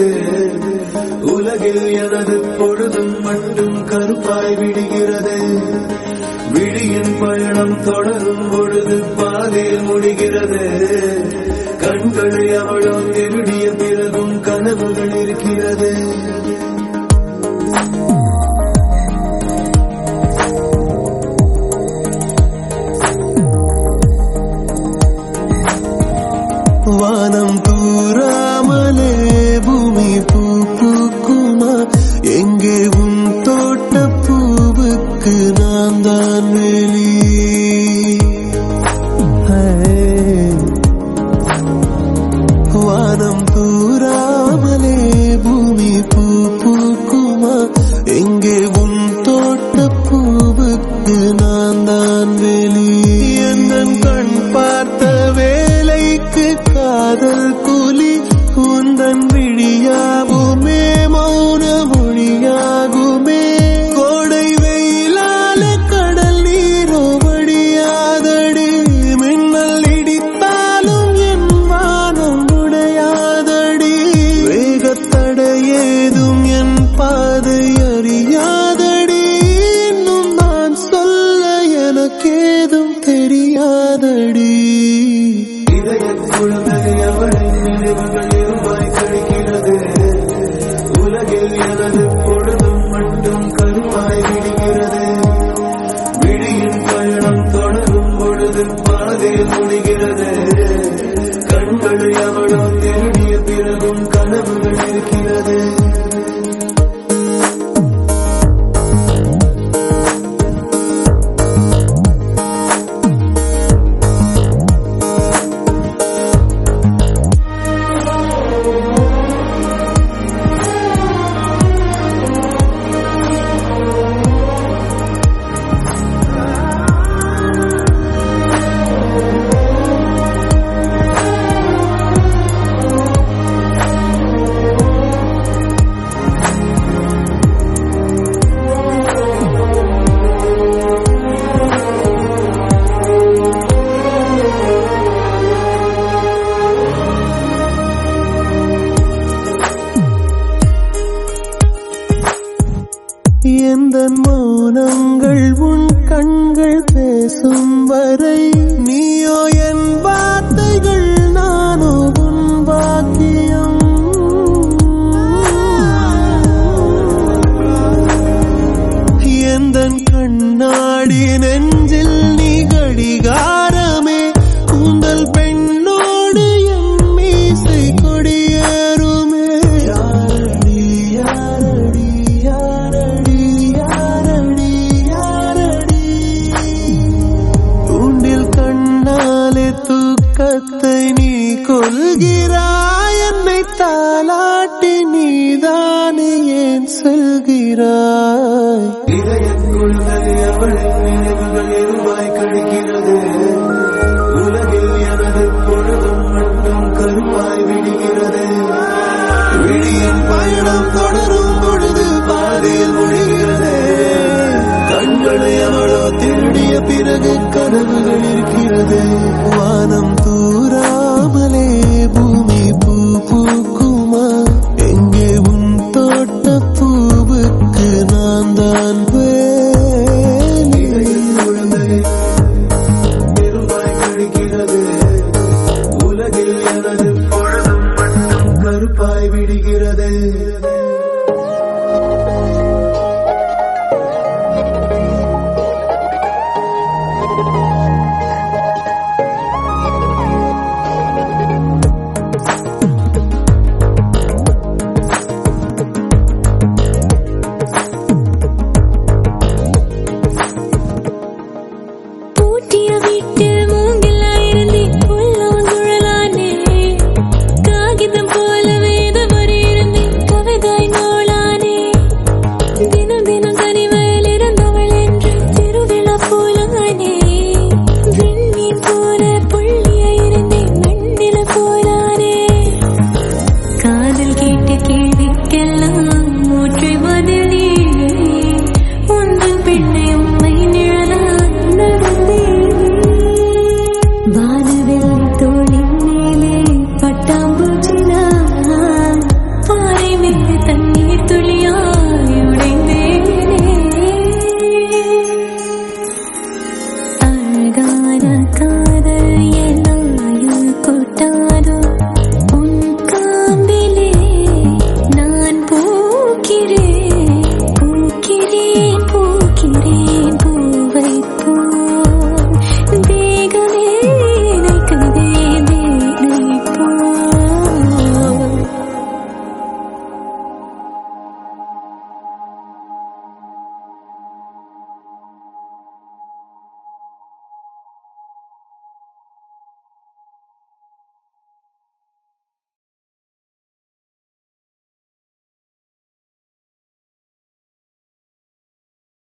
உலகில் எனது பொழுதும் மட்டும் கருப்பாய் விடுகிறது. விழியின் பயணம் தொடரும் பொழுது பாதையில் முடிகிறது. கண்களை அவளோ திருடிய பிறகும் கனவுகள் இருக்கிறது. வானம் தூராமலே பூமி பூ பூக்குமா? எங்கே உன் தோட்ட பூவுக்கு நான் தான் வெளி. வானம் தூராமலே பூமி பூ பூக்குமா? எங்கே உன் தோட்ட பூவுக்கு நான் தான் வெளி. என் கண் பார்த்த வேலைக்கு காதல் கூலி. உந்தன் விழியாகுமே மௌன மொழியாகுமே. கோடை வெயிலால கடல் நீரோ வடியாதடி. மின்னல் இடித்தாலும் என் வானம் உடையாதடி. வேகத்தடையேதும் என் பாதை அறியாதடி. இன்னும் நான் சொல்ல எனக்கேதும் தெரியாதடி. குழந்தை அவளின் நினைவுகள் இருவாய் கழிக்கிறது. உலகில் எனது பொழுதும் மட்டும் கருவாய் விடுகிறது. விழியின் பயணம் தொடரும் பொழுது பாதையில் முடிகிறது. கண்களை அவளோ திருடிய பிறகும் கனவுகள் இருக்கிறது. எந்தன் மௌனங்கள் உன் கண்கள் பேசும் வரை. நீயோ என் வார்த்தைகள் நானோ உன் வாக்கியம். எந்தன் கண்ணாடி நெஞ்சில் நீ கடிகாரமே. கூந்தல் பெண்ணோடு என் மீசை கொடியேறுமே. யாரடி யாரடி யாரடி யாரடி யாரடி. உண்டில் கண்ணாலே தூக்கத்தை நீ கொள்கிறாய். என்னை தாலாட்டி நீதானே ஏன் சொல்கிறாய்? இதயக்குள்ளே அவளின் நினைவுகள் இருவாய் கழிக்கிறது. உலகில் எனது பொழுதும் மட்டும் கருவாய் விடுகிறது. விழியின் பயணம் தொடரும் பொழுது பாதையில் முடிகிறது. கண்களை அவளோ திருடிய பிறகு கனவுகள் இருக்கிறது. வானம் தூராமலே பூமி பூ பூக்குமா? எங்கே உன் தோட்ட பூவுக்கு நான் தான் வேலி. குழந்தை பெருமாய் கழிக்கிறது. உலகில் எனது பொழுதும் மட்டும் கருப்பாய் விடுகிறது.